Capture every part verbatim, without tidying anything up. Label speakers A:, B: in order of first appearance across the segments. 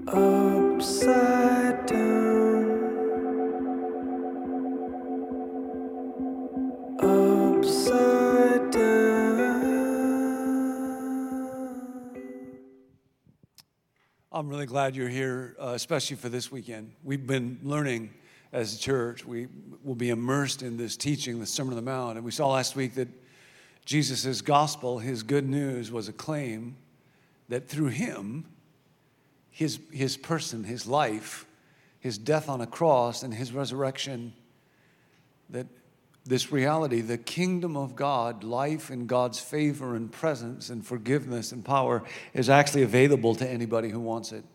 A: Upside down, upside down.
B: I'm really glad you're here, uh, especially for this weekend. We've been learning as a church. We will be immersed in this teaching, the Sermon on the Mount. And we saw last week that Jesus' gospel, his good news, was a claim that through him, his, his person, his life, his death on a cross, and his resurrection, that this reality, the kingdom of God, life in God's favor and presence and forgiveness and power, is actually available to anybody who wants it.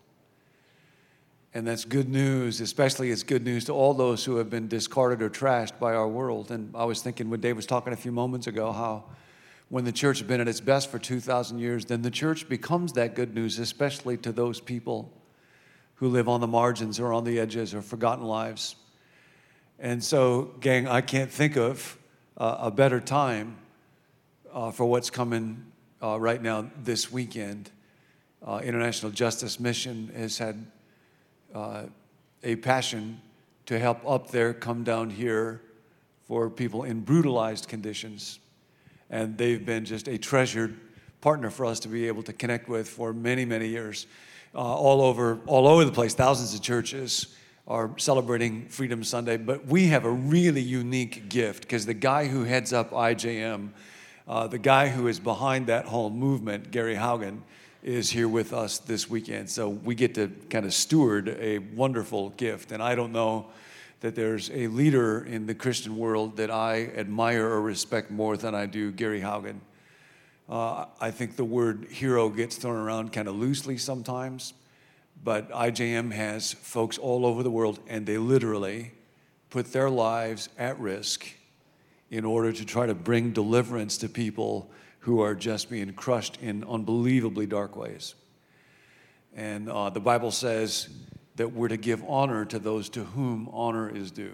B: And that's good news, especially it's good news to all those who have been discarded or trashed by our world. And I was thinking when Dave was talking a few moments ago how when the church has been at its best for two thousand years, then the church becomes that good news, especially to those people who live on the margins or on the edges or forgotten lives. And so, gang, I can't think of uh, a better time uh, for what's coming uh, right now this weekend. Uh, International Justice Mission has had uh, a passion to help up there come down here for people in brutalized conditions. And they've been just a treasured partner for us to be able to connect with for many, many years. Uh, all over, all over the place, thousands of churches are celebrating Freedom Sunday, but we have a really unique gift because the guy who heads up I J M, uh, the guy who is behind that whole movement, Gary Haugen, is here with us this weekend. So we get to kind of steward a wonderful gift. And I don't know that there's a leader in the Christian world that I admire or respect more than I do Gary Haugen. Uh, I think the word hero gets thrown around kind of loosely sometimes, but I J M has folks all over the world, and they literally put their lives at risk in order to try to bring deliverance to people who are just being crushed in unbelievably dark ways. And uh, the Bible says that we're to give honor to those to whom honor is due.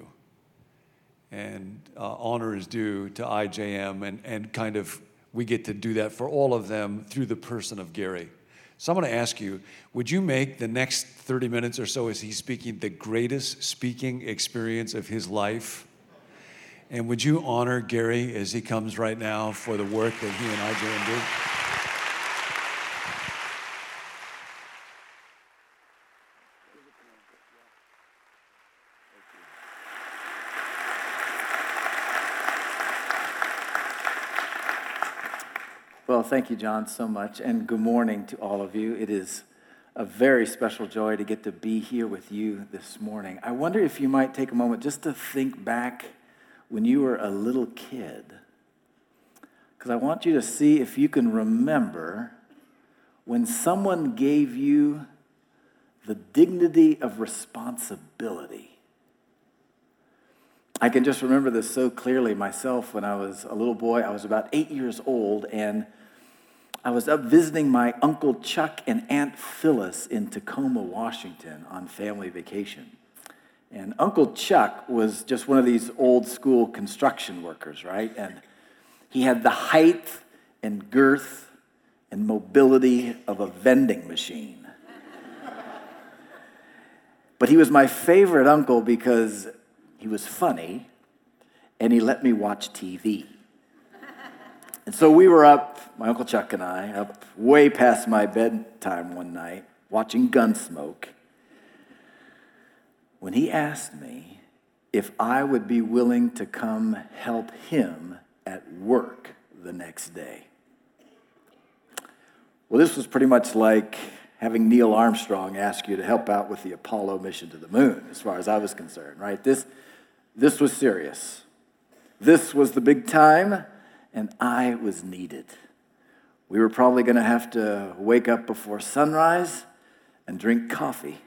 B: And uh, honor is due to I J M, and, and kind of we get to do that for all of them through the person of Gary. So I'm going to ask you, would you make the next thirty minutes or so as he's speaking the greatest speaking experience of his life? And would you honor Gary as he comes right now for the work that he and I J M did?
C: Well, thank you, John, so much, and good morning to all of you. It is a very special joy to get to be here with you this morning. I wonder if you might take a moment just to think back when you were a little kid, because I want you to see if you can remember when someone gave you the dignity of responsibility. I can just remember this so clearly myself when I was a little boy. I was about eight years old, and I was up visiting my Uncle Chuck and Aunt Phyllis in Tacoma, Washington on family vacation. And Uncle Chuck was just one of these old school construction workers, right? And he had the height and girth and mobility of a vending machine. But he was my favorite uncle because he was funny and he let me watch T V. And so we were up, my Uncle Chuck and I, up way past my bedtime one night, watching Gunsmoke, when he asked me if I would be willing to come help him at work the next day. Well, this was pretty much like having Neil Armstrong ask you to help out with the Apollo mission to the moon, as far as I was concerned, right? This, this was serious. This was the big time, and I was needed. We were probably going to have to wake up before sunrise and drink coffee.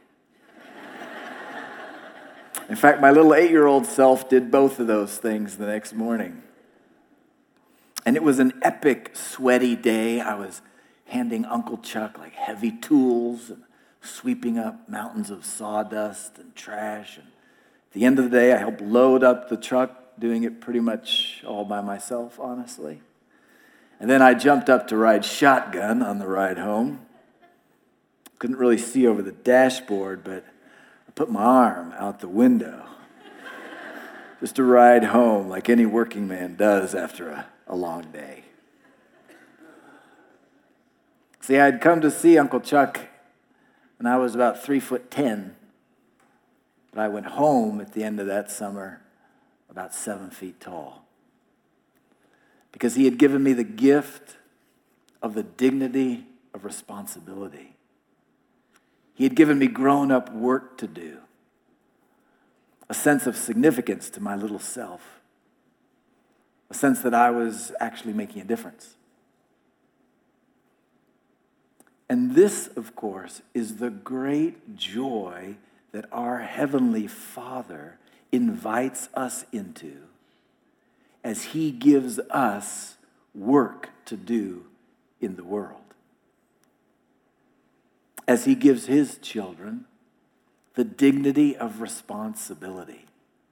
C: In fact, my little eight-year-old self did both of those things the next morning. And it was an epic, sweaty day. I was handing Uncle Chuck like heavy tools and sweeping up mountains of sawdust and trash. And at the end of the day, I helped load up the truck, doing it pretty much all by myself, honestly. And then I jumped up to ride shotgun on the ride home. Couldn't really see over the dashboard, but I put my arm out the window just to ride home like any working man does after a, a long day. See, I'd come to see Uncle Chuck when I was about three foot ten, but I went home at the end of that summer about seven feet tall, because he had given me the gift of the dignity of responsibility. He had given me grown-up work to do, a sense of significance to my little self, a sense that I was actually making a difference. And this, of course, is the great joy that our Heavenly Father invites us into as He gives us work to do in the world. As He gives His children the dignity of responsibility.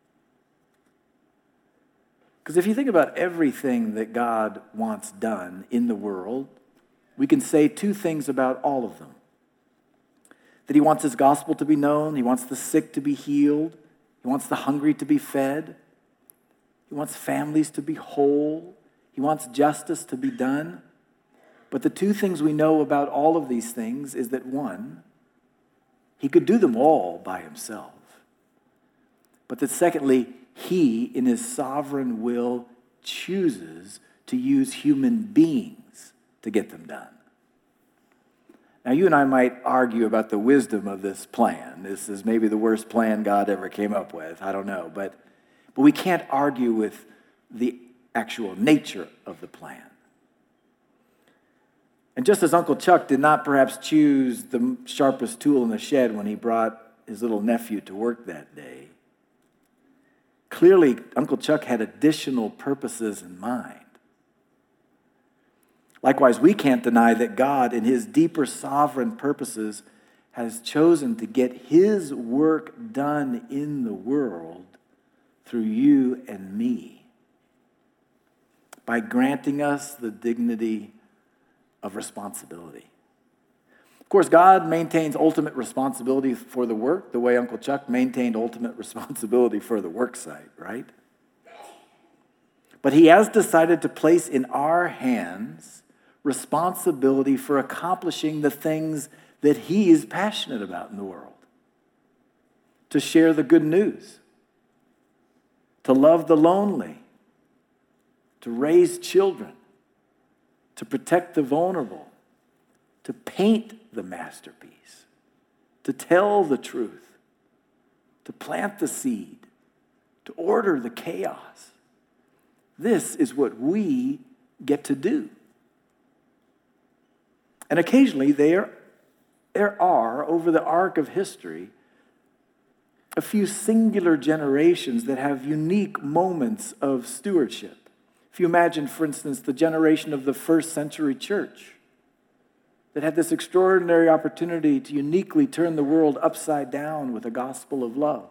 C: Because if you think about everything that God wants done in the world, we can say two things about all of them. That He wants His gospel to be known, He wants the sick to be healed, He wants the hungry to be fed, He wants families to be whole, He wants justice to be done. But the two things we know about all of these things is that, one, He could do them all by Himself. But that secondly, He, in His sovereign will, chooses to use human beings to get them done. Now, you and I might argue about the wisdom of this plan. This is maybe the worst plan God ever came up with. I don't know. But, but we can't argue with the actual nature of the plan. And just as Uncle Chuck did not perhaps choose the sharpest tool in the shed when he brought his little nephew to work that day, clearly Uncle Chuck had additional purposes in mind. Likewise, we can't deny that God, in His deeper sovereign purposes, has chosen to get His work done in the world through you and me by granting us the dignity of responsibility. Of course, God maintains ultimate responsibility for the work the way Uncle Chuck maintained ultimate responsibility for the work site, right? But He has decided to place in our hands responsibility for accomplishing the things that He is passionate about in the world. To share the good news, to love the lonely, to raise children, to protect the vulnerable, to paint the masterpiece, to tell the truth, to plant the seed, to order the chaos. This is what we get to do. And occasionally there, there are, over the arc of history, a few singular generations that have unique moments of stewardship. If you imagine, for instance, the generation of the first century church that had this extraordinary opportunity to uniquely turn the world upside down with a gospel of love.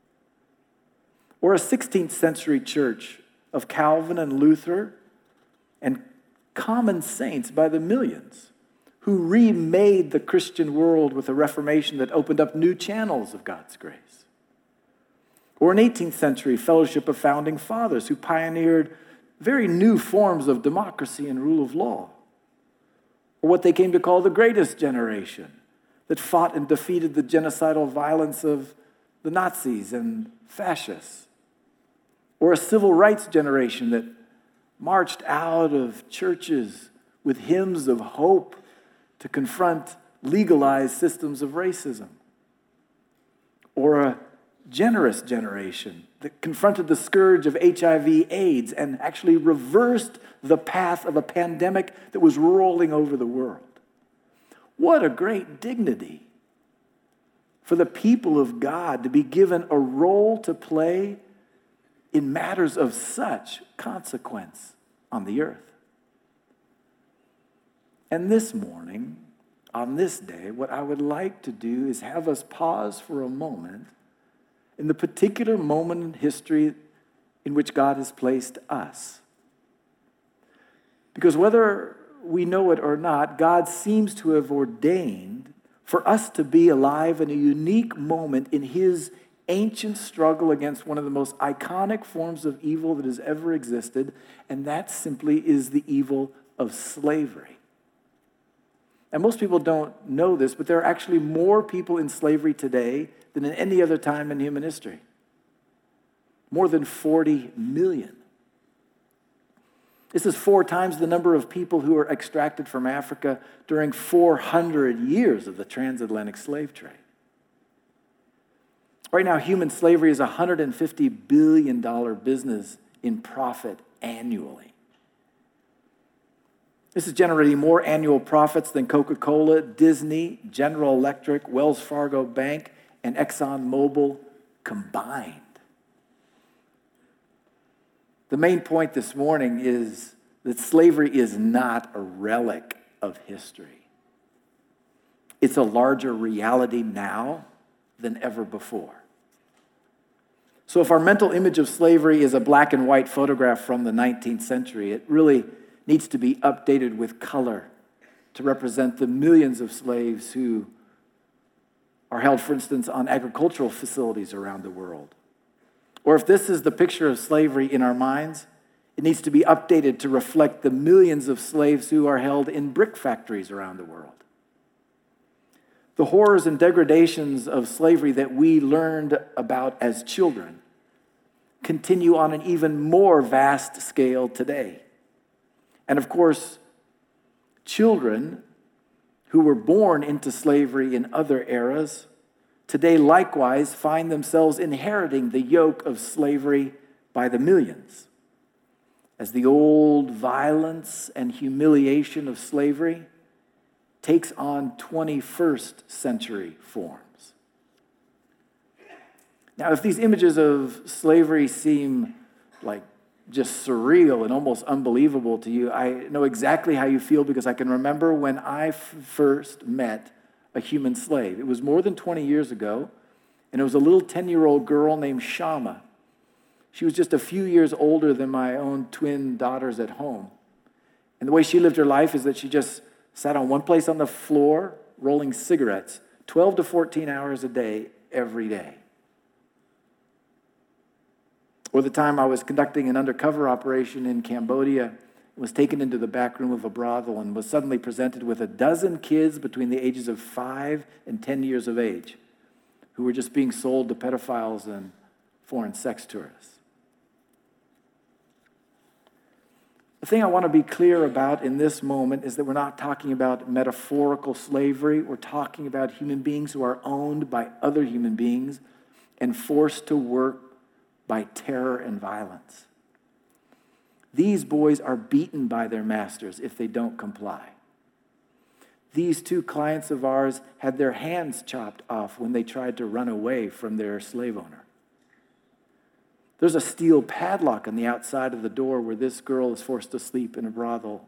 C: Or a sixteenth century church of Calvin and Luther and common saints by the millions who remade the Christian world with a Reformation that opened up new channels of God's grace. Or an eighteenth century fellowship of founding fathers who pioneered very new forms of democracy and rule of law. Or what they came to call the greatest generation that fought and defeated the genocidal violence of the Nazis and fascists. Or a civil rights generation that marched out of churches with hymns of hope to confront legalized systems of racism. Or a generous generation that confronted the scourge of H I V AIDS and actually reversed the path of a pandemic that was rolling over the world. What a great dignity for the people of God to be given a role to play in matters of such consequence on the earth. And this morning, on this day, what I would like to do is have us pause for a moment in the particular moment in history in which God has placed us. Because whether we know it or not, God seems to have ordained for us to be alive in a unique moment in his ancient struggle against one of the most iconic forms of evil that has ever existed, and that simply is the evil of slavery. And most people don't know this, but there are actually more people in slavery today than in any other time in human history. More than forty million. This is four times the number of people who were extracted from Africa during four hundred years of the transatlantic slave trade. Right now, human slavery is a one hundred fifty billion dollars business in profit annually. This is generating more annual profits than Coca-Cola, Disney, General Electric, Wells Fargo Bank, and ExxonMobil combined. The main point this morning is that slavery is not a relic of history. It's a larger reality now than ever before. So if our mental image of slavery is a black and white photograph from the nineteenth century, it really needs to be updated with color to represent the millions of slaves who are held, for instance, on agricultural facilities around the world. Or if this is the picture of slavery in our minds, it needs to be updated to reflect the millions of slaves who are held in brick factories around the world. The horrors and degradations of slavery that we learned about as children continue on an even more vast scale today. And of course, children who were born into slavery in other eras today likewise find themselves inheriting the yoke of slavery by the millions, as the old violence and humiliation of slavery takes on twenty-first century forms. Now, if these images of slavery seem like just surreal and almost unbelievable to you, I know exactly how you feel, because I can remember when I f- first met a human slave. It was more than twenty years ago, and it was a little ten-year-old girl named Shama. She was just a few years older than my own twin daughters at home. And the way she lived her life is that she just sat on one place on the floor, rolling cigarettes, twelve to fourteen hours a day, every day. Or the time I was conducting an undercover operation in Cambodia, was taken into the back room of a brothel and was suddenly presented with a dozen kids between the ages of five and ten years of age who were just being sold to pedophiles and foreign sex tourists. The thing I want to be clear about in this moment is that we're not talking about metaphorical slavery. We're talking about human beings who are owned by other human beings and forced to work by terror and violence. These boys are beaten by their masters if they don't comply. These two clients of ours had their hands chopped off when they tried to run away from their slave owner. There's a steel padlock on the outside of the door where this girl is forced to sleep in a brothel.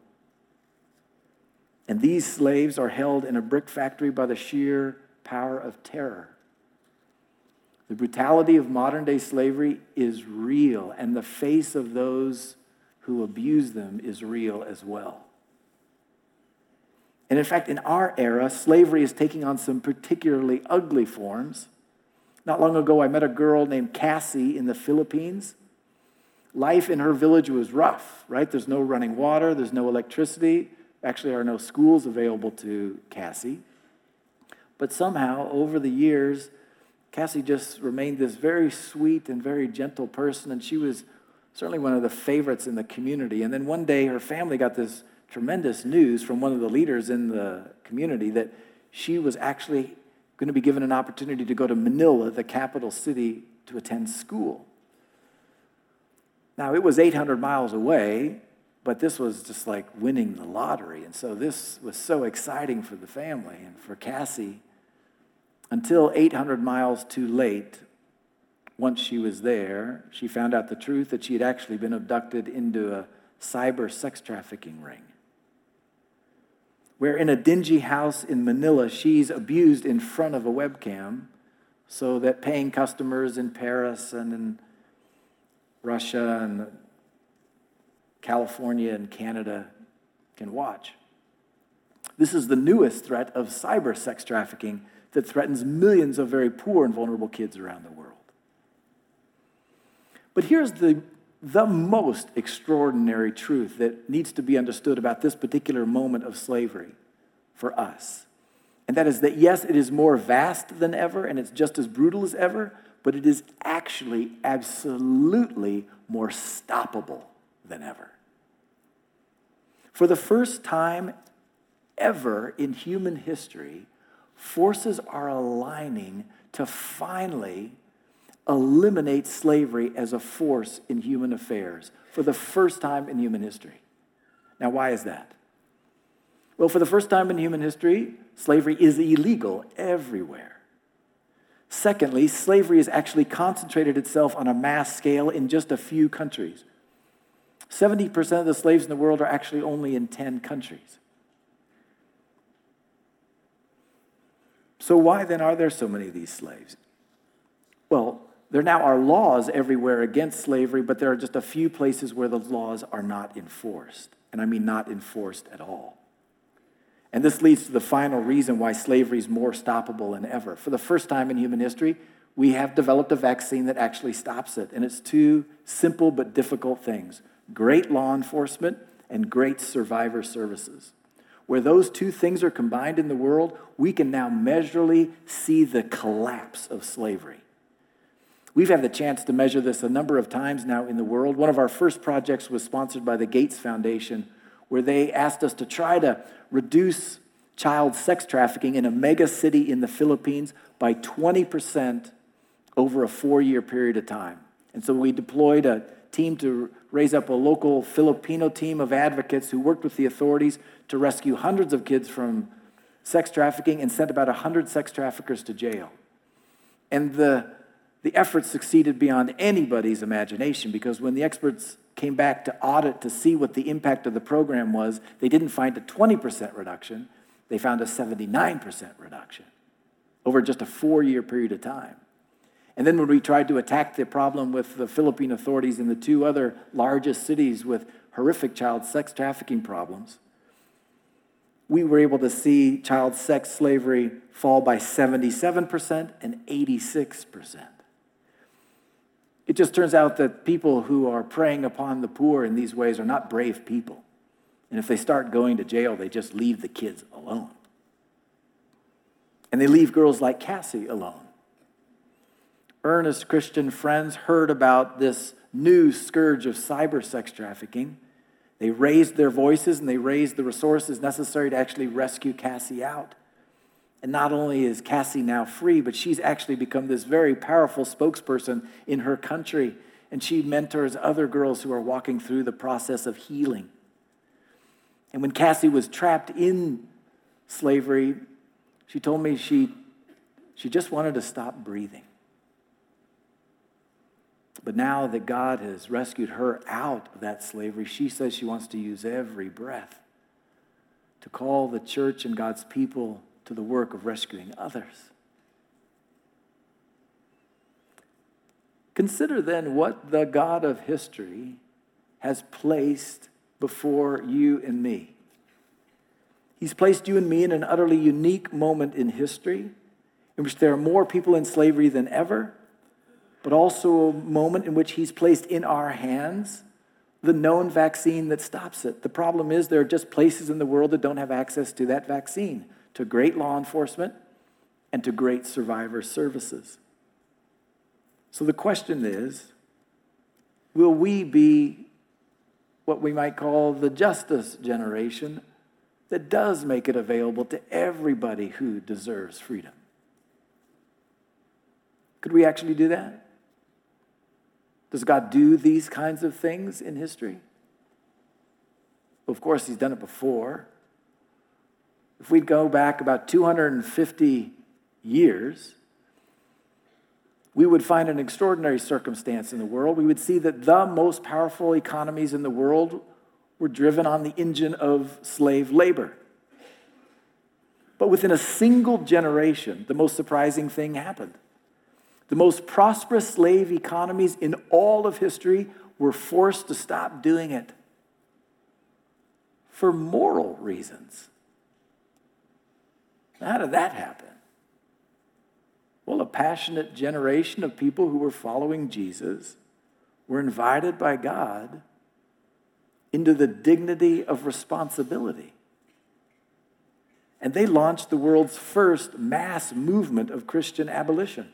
C: And these slaves are held in a brick factory by the sheer power of terror. The brutality of modern-day slavery is real, and the face of those who abuse them is real as well. And in fact, in our era, slavery is taking on some particularly ugly forms. Not long ago, I met a girl named Cassie in the Philippines. Life in her village was rough, right? There's no running water, there's no electricity. Actually, there are no schools available to Cassie. But somehow, over the years, Cassie just remained this very sweet and very gentle person, and she was certainly one of the favorites in the community. And then one day, her family got this tremendous news from one of the leaders in the community that she was actually going to be given an opportunity to go to Manila, the capital city, to attend school. Now, it was eight hundred miles away, but this was just like winning the lottery. And so this was so exciting for the family and for Cassie, until eight hundred miles too late. Once she was there, she found out the truth that she had actually been abducted into a cyber sex trafficking ring, where in a dingy house in Manila, she's abused in front of a webcam so that paying customers in Paris and in Russia and California and Canada can watch. This is the newest threat of cyber sex trafficking that threatens millions of very poor and vulnerable kids around the world. But here's the, the most extraordinary truth that needs to be understood about this particular moment of slavery for us. And that is that, yes, it is more vast than ever, and it's just as brutal as ever, but it is actually absolutely more stoppable than ever. For the first time ever in human history, forces are aligning to finally eliminate slavery as a force in human affairs for the first time in human history. Now, why is that? Well, for the first time in human history, slavery is illegal everywhere. Secondly, slavery has actually concentrated itself on a mass scale in just a few countries. seventy percent of the slaves in the world are actually only in ten countries. So why then are there so many of these slaves? Well, there now are laws everywhere against slavery, but there are just a few places where those laws are not enforced. And I mean not enforced at all. And this leads to the final reason why slavery is more stoppable than ever. For the first time in human history, we have developed a vaccine that actually stops it. And it's two simple but difficult things: great law enforcement and great survivor services. Where those two things are combined in the world, we can now measurably see the collapse of slavery. We've had the chance to measure this a number of times now in the world. One of our first projects was sponsored by the Gates Foundation, where they asked us to try to reduce child sex trafficking in a mega city in the Philippines by twenty percent over a four-year period of time. And so we deployed a team to raise up a local Filipino team of advocates who worked with the authorities to rescue hundreds of kids from sex trafficking and sent about one hundred sex traffickers to jail. And the, the effort succeeded beyond anybody's imagination, because when the experts came back to audit to see what the impact of the program was, they didn't find a twenty percent reduction. They found a seventy-nine percent reduction over just a four-year period of time. And then when we tried to attack the problem with the Philippine authorities in the two other largest cities with horrific child sex trafficking problems, we were able to see child sex slavery fall by seventy-seven percent and eighty-six percent. It just turns out that people who are preying upon the poor in these ways are not brave people. And if they start going to jail, they just leave the kids alone. And they leave girls like Cassie alone. Earnest Christian friends heard about this new scourge of cyber sex trafficking. They raised their voices and they raised the resources necessary to actually rescue Cassie out. And not only is Cassie now free, but she's actually become this very powerful spokesperson in her country. And she mentors other girls who are walking through the process of healing. And when Cassie was trapped in slavery, she told me she, she just wanted to stop breathing. But now that God has rescued her out of that slavery, she says she wants to use every breath to call the church and God's people to the work of rescuing others. Consider then what the God of history has placed before you and me. He's placed you and me in an utterly unique moment in history in which there are more people in slavery than ever, but also a moment in which he's placed in our hands the known vaccine that stops it. The problem is there are just places in the world that don't have access to that vaccine, to great law enforcement and to great survivor services. So the question is, will we be what we might call the justice generation that does make it available to everybody who deserves freedom? Could we actually do that? Does God do these kinds of things in history? Well, of course, he's done it before. If we go back about two hundred fifty years, we would find an extraordinary circumstance in the world. We would see that the most powerful economies in the world were driven on the engine of slave labor. But within a single generation, the most surprising thing happened. The most prosperous slave economies in all of history were forced to stop doing it for moral reasons. How did that happen? Well, a passionate generation of people who were following Jesus were invited by God into the dignity of responsibility. And they launched the world's first mass movement of Christian abolition.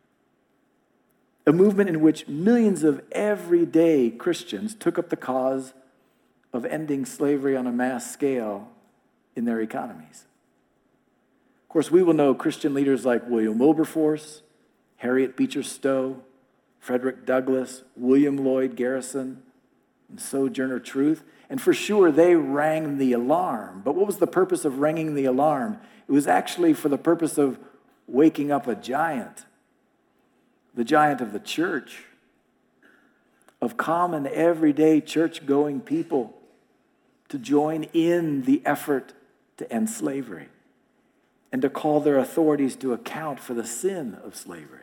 C: A movement in which millions of everyday Christians took up the cause of ending slavery on a mass scale in their economies. Of course, we will know Christian leaders like William Wilberforce, Harriet Beecher Stowe, Frederick Douglass, William Lloyd Garrison, and Sojourner Truth. And for sure, they rang the alarm. But what was the purpose of ringing the alarm? It was actually for the purpose of waking up a giant, the giant of the church, of common, everyday church-going people to join in the effort to end slavery and to call their authorities to account for the sin of slavery.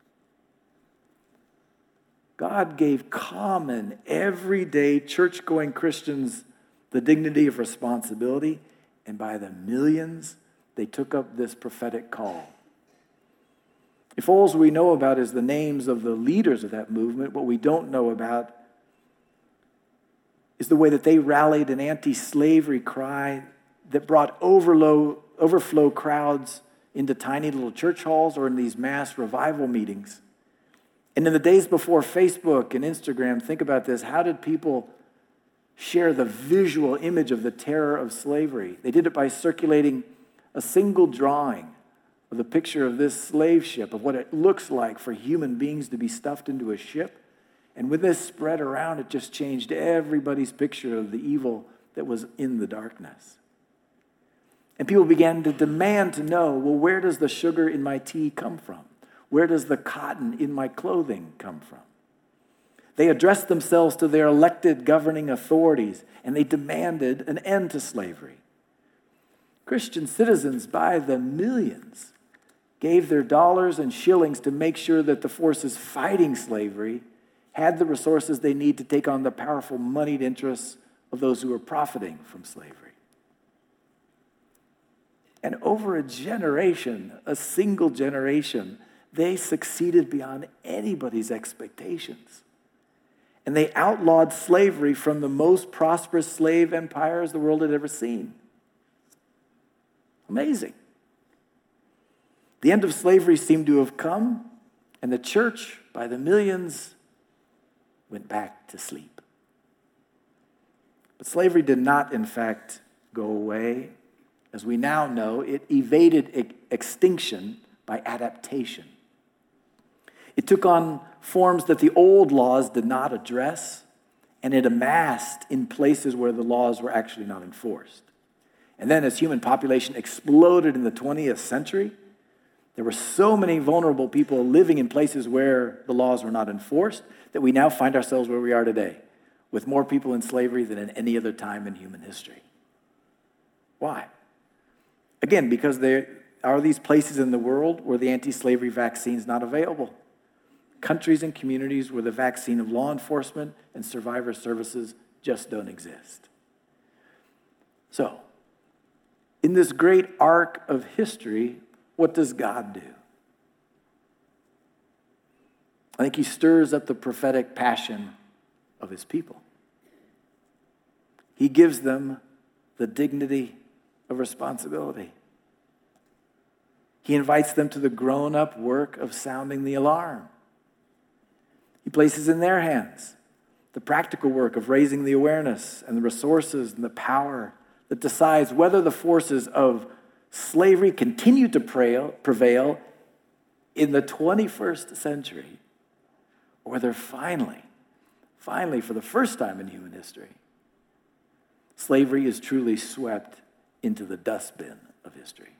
C: God gave common, everyday, church-going Christians the dignity of responsibility, and by the millions, they took up this prophetic call. If all we know about is the names of the leaders of that movement, what we don't know about is the way that they rallied an anti-slavery cry that brought overlow, overflow crowds into tiny little church halls or in these mass revival meetings. And in the days before Facebook and Instagram, think about this, how did people share the visual image of the terror of slavery? They did it by circulating a single drawing of the picture of this slave ship, of what it looks like for human beings to be stuffed into a ship. And when this spread around, it just changed everybody's picture of the evil that was in the darkness. And people began to demand to know, well, where does the sugar in my tea come from? Where does the cotton in my clothing come from? They addressed themselves to their elected governing authorities, and they demanded an end to slavery. Christian citizens, by the millions, gave their dollars and shillings to make sure that the forces fighting slavery had the resources they need to take on the powerful moneyed interests of those who were profiting from slavery. And over a generation, a single generation, they succeeded beyond anybody's expectations. And they outlawed slavery from the most prosperous slave empires the world had ever seen. Amazing. The end of slavery seemed to have come, and the church, by the millions, went back to sleep. But slavery did not, in fact, go away. As we now know, it evaded e- extinction by adaptation. It took on forms that the old laws did not address, and it amassed in places where the laws were actually not enforced. And then as human population exploded in the twentieth century, there were so many vulnerable people living in places where the laws were not enforced that we now find ourselves where we are today, with more people in slavery than in any other time in human history. Why? Again, because there are these places in the world where the anti-slavery vaccine is not available. Countries and communities where the vaccine of law enforcement and survivor services just don't exist. So, in this great arc of history, what does God do? I think he stirs up the prophetic passion of his people. He gives them the dignity of responsibility. He invites them to the grown-up work of sounding the alarm. He places in their hands the practical work of raising the awareness and the resources and the power that decides whether the forces of slavery continue to prevail in the twenty-first century, or whether finally, finally, for the first time in human history, slavery is truly swept into the dustbin of history.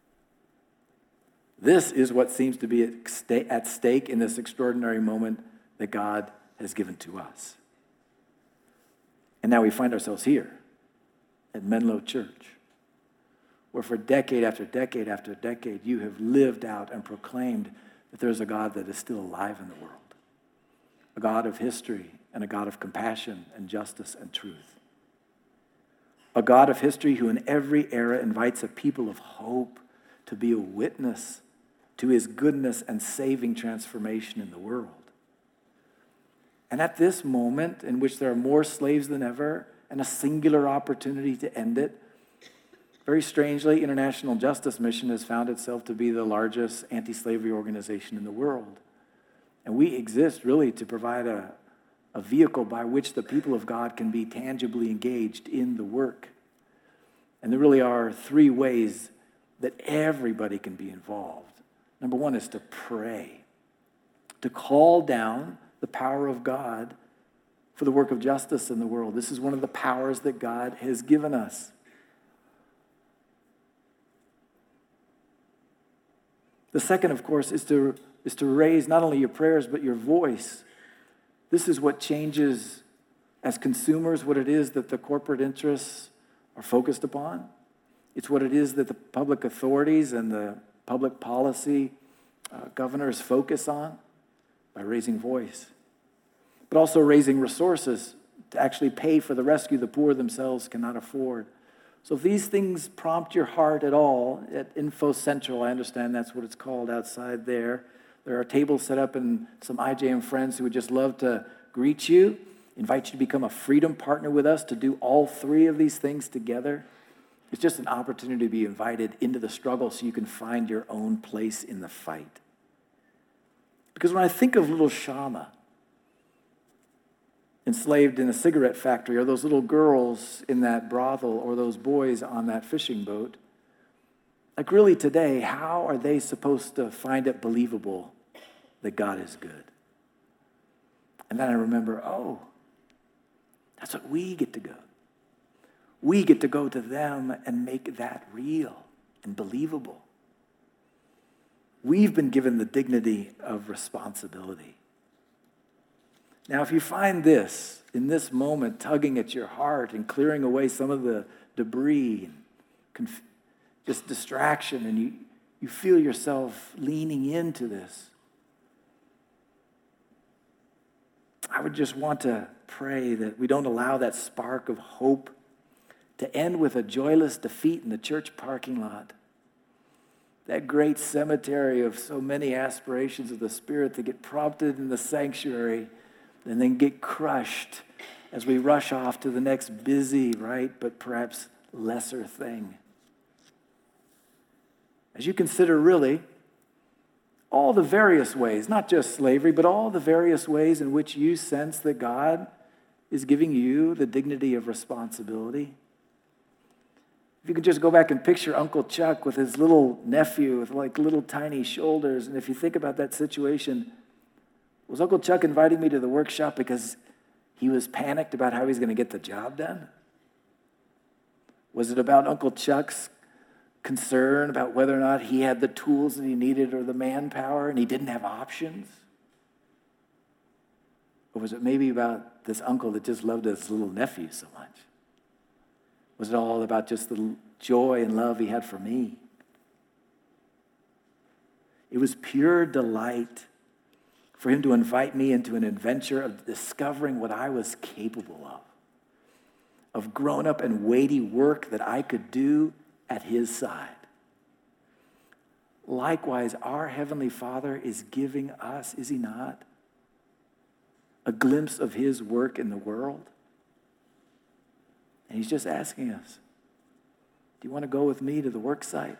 C: This is what seems to be at stake in this extraordinary moment that God has given to us. And now we find ourselves here at Menlo Church, where for decade after decade after decade, you have lived out and proclaimed that there's a God that is still alive in the world, a God of history and a God of compassion and justice and truth, a God of history who in every era invites a people of hope to be a witness to his goodness and saving transformation in the world. And at this moment, in which there are more slaves than ever and a singular opportunity to end it, very strangely, International Justice Mission has found itself to be the largest anti-slavery organization in the world. And we exist really to provide a, a vehicle by which the people of God can be tangibly engaged in the work. And there really are three ways that everybody can be involved. Number one is to pray, to call down the power of God for the work of justice in the world. This is one of the powers that God has given us. The second, of course, is to, is to raise not only your prayers, but your voice. This is what changes, as consumers, what it is that the corporate interests are focused upon. It's what it is that the public authorities and the public policy uh, governors focus on by raising voice, but also raising resources to actually pay for the rescue the poor themselves cannot afford. So if these things prompt your heart at all, at Info Central, I understand that's what it's called outside there, there are tables set up and some I J M friends who would just love to greet you, invite you to become a freedom partner with us to do all three of these things together. It's just an opportunity to be invited into the struggle so you can find your own place in the fight. Because when I think of little Shama, enslaved in a cigarette factory, or those little girls in that brothel, or those boys on that fishing boat, like really today, how are they supposed to find it believable that God is good? And then I remember, oh, that's what we get to go. We get to go to them and make that real and believable. We've been given the dignity of responsibility. Now, if you find this, in this moment, tugging at your heart and clearing away some of the debris and conf- just distraction, and you, you feel yourself leaning into this, I would just want to pray that we don't allow that spark of hope to end with a joyless defeat in the church parking lot. That great cemetery of so many aspirations of the Spirit that get prompted in the sanctuary and then get crushed as we rush off to the next busy, right, but perhaps lesser thing. As you consider really all the various ways, not just slavery, but all the various ways in which you sense that God is giving you the dignity of responsibility. If you could just go back and picture Uncle Chuck with his little nephew with like little tiny shoulders, and if you think about that situation, was Uncle Chuck inviting me to the workshop because he was panicked about how he's going to get the job done? Was it about Uncle Chuck's concern about whether or not he had the tools that he needed or the manpower and he didn't have options? Or was it maybe about this uncle that just loved his little nephew so much? Was it all about just the joy and love he had for me? It was pure delight for him to invite me into an adventure of discovering what I was capable of, of grown-up and weighty work that I could do at his side. Likewise, our Heavenly Father is giving us, is he not, a glimpse of his work in the world? And he's just asking us, do you want to go with me to the work site?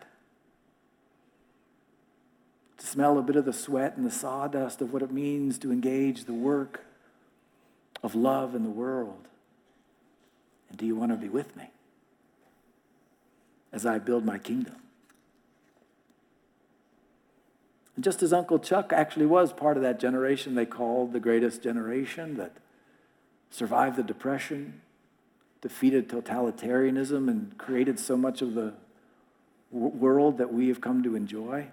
C: To smell a bit of the sweat and the sawdust of what it means to engage the work of love in the world? And do you want to be with me as I build my kingdom? And just as Uncle Chuck actually was part of that generation they called the greatest generation that survived the Depression, defeated totalitarianism, and created so much of the w- world that we have come to enjoy,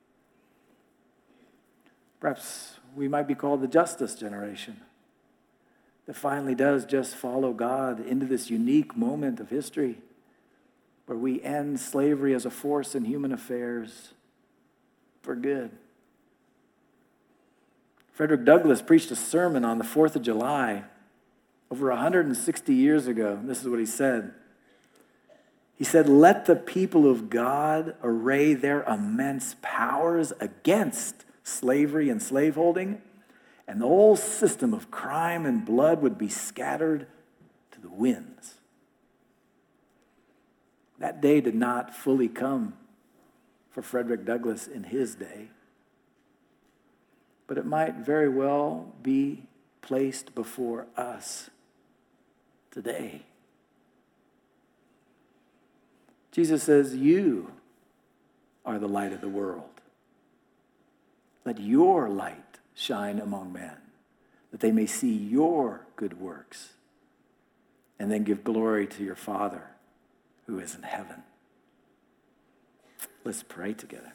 C: perhaps we might be called the justice generation that finally does just follow God into this unique moment of history where we end slavery as a force in human affairs for good. Frederick Douglass preached a sermon on the fourth of July over one hundred sixty years ago. This is what he said. He said, let the people of God array their immense powers against slavery and slaveholding, and the whole system of crime and blood would be scattered to the winds. That day did not fully come for Frederick Douglass in his day, but it might very well be placed before us today. Jesus says, you are the light of the world. Let your light shine among men, that they may see your good works and then give glory to your Father who is in heaven. Let's pray together.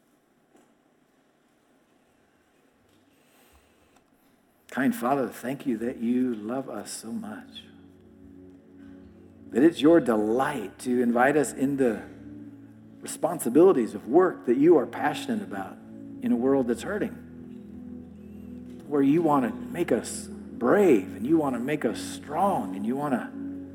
C: Kind Father, thank you that you love us so much. That it's your delight to invite us into responsibilities of work that you are passionate about in a world that's hurting. Where you want to make us brave and you want to make us strong and you want to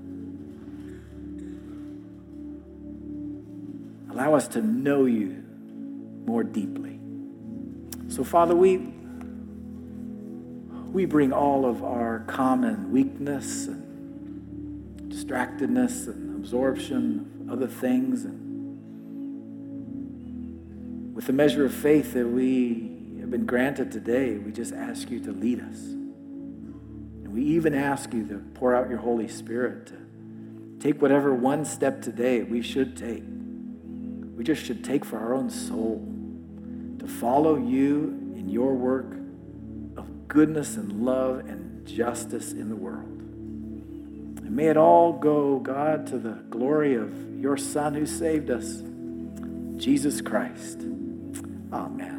C: allow us to know you more deeply. So, Father, we we bring all of our common weakness and distractedness and absorption of other things, and with the measure of faith that we have been granted today, we just ask you to lead us. And we even ask you to pour out your Holy Spirit to take whatever one step today we should take. We just should take for our own soul to follow you in your work of goodness and love and justice in the world. And may it all go, God, to the glory of your Son who saved us, Jesus Christ. Amen.